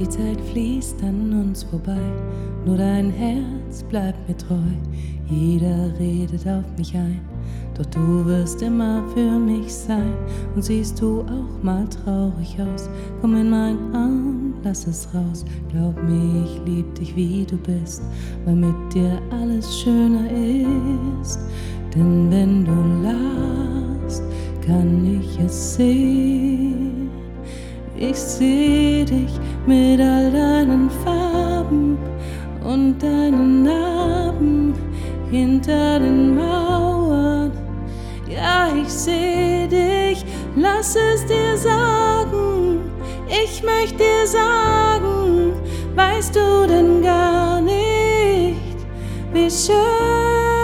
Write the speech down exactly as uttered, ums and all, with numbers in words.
Die Zeit fließt an uns vorbei, nur dein Herz bleibt mir treu. Jeder redet auf mich ein, doch du wirst immer für mich sein. Und siehst du auch mal traurig aus, komm in meinen Arm, lass es raus. Glaub mir, ich lieb dich wie du bist, weil mit dir alles schöner ist. Denn wenn du lachst, kann ich es sehen. Ich seh dich mit all deinen Farben und deinen Narben hinter den Mauern. Ja, ich seh dich, lass es dir sagen. Ich möchte dir sagen, weißt du denn gar nicht, wie schön